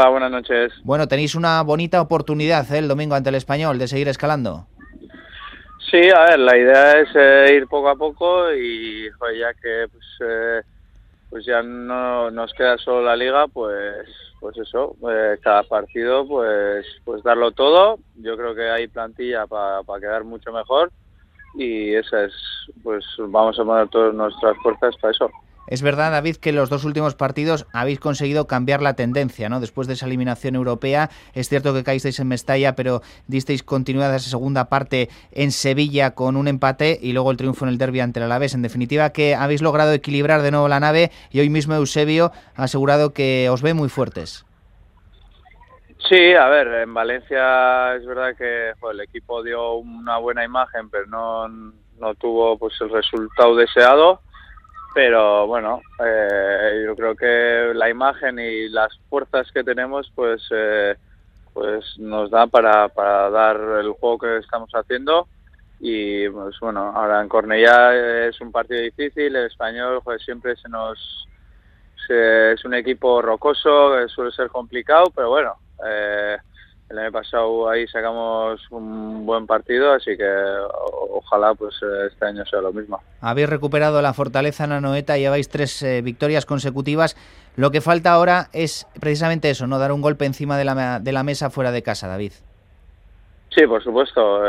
Hola, buenas noches. Bueno, tenéis una bonita oportunidad el domingo ante el Español de seguir escalando. Sí, a ver, la idea es ir poco a poco y joder, ya que pues ya no nos queda solo la liga, pues eso, cada partido pues darlo todo. Yo creo que hay plantilla para quedar mucho mejor y esa es, pues vamos a poner todas nuestras fuerzas para eso. Es verdad, David, que en los dos últimos partidos habéis conseguido cambiar la tendencia, ¿no? Después de esa eliminación europea, es cierto que caísteis en Mestalla, pero disteis continuidad a esa segunda parte en Sevilla con un empate y luego el triunfo en el derbi ante el Alavés. En definitiva, que habéis logrado equilibrar de nuevo la nave y hoy mismo Eusebio ha asegurado que os ve muy fuertes. Sí, a ver, en Valencia es verdad que el equipo dio una buena imagen, pero no tuvo pues el resultado deseado. Pero bueno, yo creo que la imagen y las fuerzas que tenemos pues nos da para dar el juego que estamos haciendo. Y pues bueno, ahora en Cornellá es un partido difícil. El Español pues siempre es un equipo rocoso, que suele ser complicado, pero bueno, el año pasado ahí sacamos un buen partido, así que ojalá pues este año sea lo mismo. Habéis recuperado la fortaleza en Anoeta, lleváis 3 victorias consecutivas. Lo que falta ahora es precisamente eso, no dar un golpe encima de la mesa fuera de casa, David. Sí, por supuesto.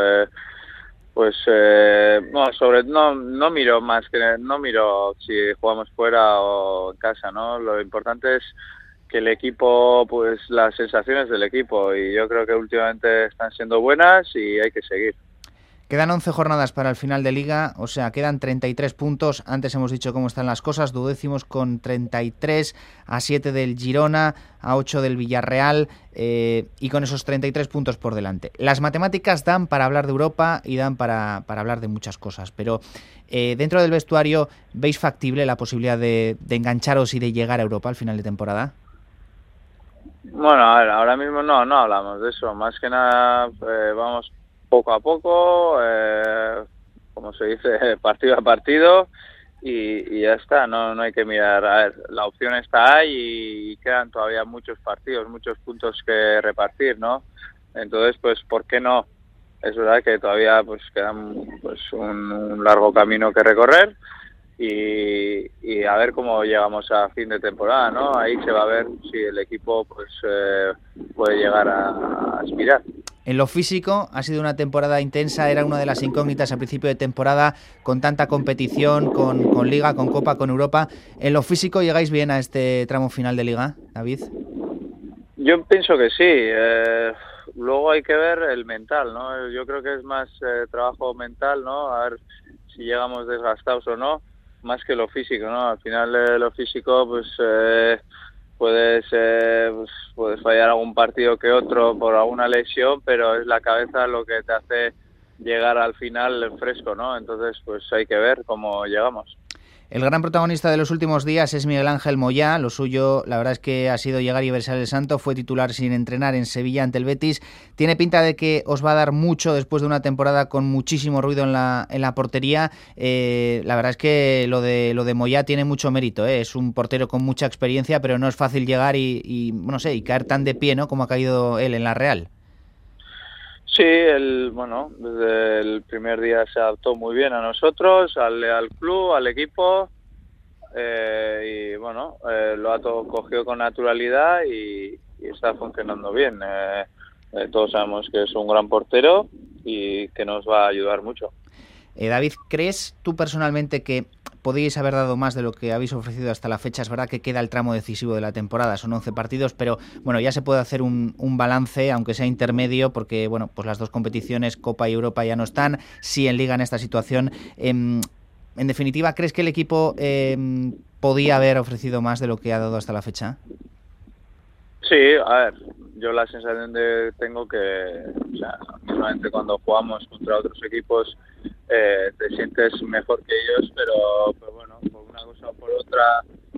No miro más que no miro si jugamos fuera o en casa, ¿no? Lo importante es que el equipo, pues las sensaciones del equipo, y yo creo que últimamente están siendo buenas y hay que seguir. Quedan 11 jornadas para el final de Liga, o sea, quedan 33 puntos. Antes hemos dicho cómo están las cosas. Duodécimos con 33, a 7 del Girona, a 8 del Villarreal y con esos 33 puntos por delante. Las matemáticas dan para hablar de Europa y dan para hablar de muchas cosas, pero dentro del vestuario, ¿veis factible la posibilidad de engancharos y de llegar a Europa al final de temporada? Bueno, a ver, ahora mismo no hablamos de eso. Más que nada vamos poco a poco, como se dice, partido a partido y ya está. No hay que mirar. A ver, la opción está ahí y quedan todavía muchos partidos, muchos puntos que repartir, ¿no? Entonces, pues, ¿por qué no? Es verdad que todavía pues queda pues un largo camino que recorrer. Y a ver cómo llegamos a fin de temporada, ¿no? Ahí se va a ver si el equipo pues puede llegar a aspirar. En lo físico ha sido una temporada intensa, era una de las incógnitas a principio de temporada, con tanta competición, con Liga, con Copa, con Europa. ¿En lo físico llegáis bien a este tramo final de Liga, David? Yo pienso que sí. Luego hay que ver el mental, ¿no? Yo creo que es más trabajo mental, ¿no? A ver si llegamos desgastados o no, más que lo físico, ¿no? Al final lo físico, pues puedes fallar algún partido que otro por alguna lesión, pero es la cabeza lo que te hace llegar al final fresco, ¿no? Entonces, pues hay que ver cómo llegamos. El gran protagonista de los últimos días es Miguel Ángel Moyá. Lo suyo, la verdad es que ha sido llegar y versar el santo. Fue titular sin entrenar en Sevilla ante el Betis. Tiene pinta de que os va a dar mucho después de una temporada con muchísimo ruido en la portería. La verdad es que lo de Moyá tiene mucho mérito, ¿eh? Es un portero con mucha experiencia, pero no es fácil llegar y caer tan de pie, ¿no? Como ha caído él en la Real. Sí, desde el primer día se adaptó muy bien a nosotros, al club, al equipo, lo ha todo cogido con naturalidad y está funcionando bien. Todos sabemos que es un gran portero y que nos va a ayudar mucho. David, ¿crees tú personalmente que podríais haber dado más de lo que habéis ofrecido hasta la fecha? Es verdad que queda el tramo decisivo de la temporada, son 11 partidos, pero bueno, ya se puede hacer un balance, aunque sea intermedio, porque bueno, pues las dos competiciones, Copa y Europa, ya no están, sí en Liga en esta situación. En definitiva, ¿crees que el equipo podía haber ofrecido más de lo que ha dado hasta la fecha? Sí, a ver, yo la sensación tengo que, o sea, solamente cuando jugamos contra otros equipos te sientes mejor que ellos, pero bueno, por una cosa o por otra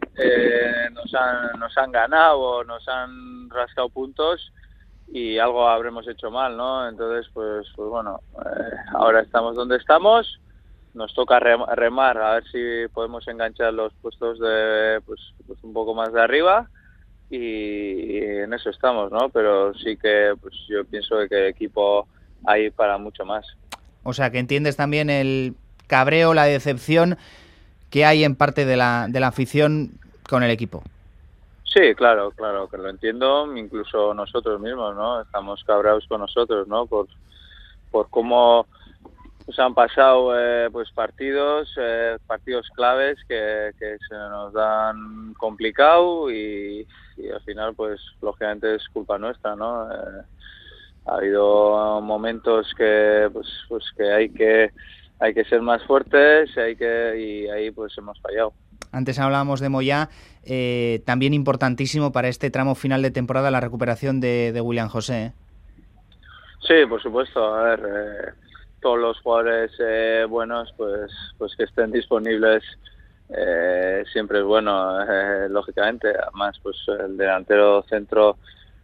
nos han ganado o nos han rascado puntos y algo habremos hecho mal, ¿no? Entonces, pues bueno, ahora estamos donde estamos, nos toca remar a ver si podemos enganchar los puestos de pues un poco más de arriba. y en eso estamos, ¿no? Pero sí que pues yo pienso que el equipo hay para mucho más. O sea, que entiendes también el cabreo, la decepción que hay en parte de la afición con el equipo. Sí, claro que lo entiendo, incluso nosotros mismos, ¿no? Estamos cabreados con nosotros, ¿no? Por cómo pues han pasado pues partidos claves que se nos dan complicado y al final pues lógicamente es culpa nuestra, ¿no? Ha habido momentos que pues que hay que ser más fuertes y ahí pues hemos fallado. Antes hablábamos de Moyá, también importantísimo para este tramo final de temporada la recuperación de William José, ¿eh? Sí, por supuesto. A ver, todos los jugadores buenos, pues que estén disponibles siempre es bueno, lógicamente. Además, pues el delantero centro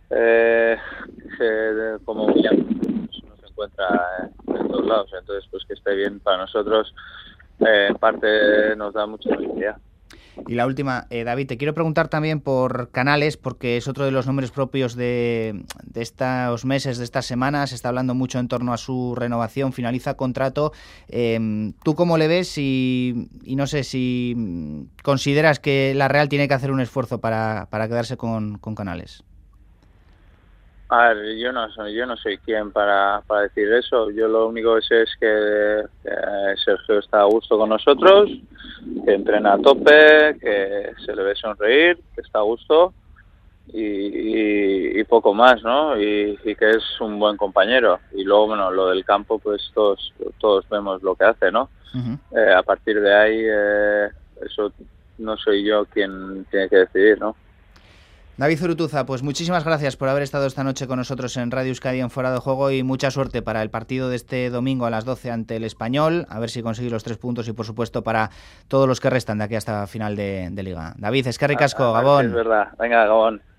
como William pues, no se encuentra en todos lados. Entonces, pues que esté bien para nosotros, en parte nos da mucha tranquilidad. Y la última, David, te quiero preguntar también por Canales, porque es otro de los nombres propios de estos meses, de estas semanas. Se está hablando mucho en torno a su renovación, finaliza contrato. ¿Tú cómo le ves y no sé si consideras que la Real tiene que hacer un esfuerzo para quedarse con Canales? A ver, yo no soy quien para decir eso. Yo lo único que sé es que Sergio está a gusto con nosotros, que entrena a tope, que se le ve sonreír, que está a gusto y poco más, ¿no? Y que es un buen compañero. Y luego, bueno, lo del campo, pues todos vemos lo que hace, ¿no? Uh-huh. A partir de ahí, eso no soy yo quien tiene que decidir, ¿no? David Zurutuza, pues muchísimas gracias por haber estado esta noche con nosotros en Radio Euskadi en Fuera de Juego y mucha suerte para el partido de este domingo a las 12 ante el Español, a ver si conseguís los 3 puntos y por supuesto para todos los que restan de aquí hasta final de Liga. David, eskerrik asko, Gabón. Es verdad, venga, Gabón.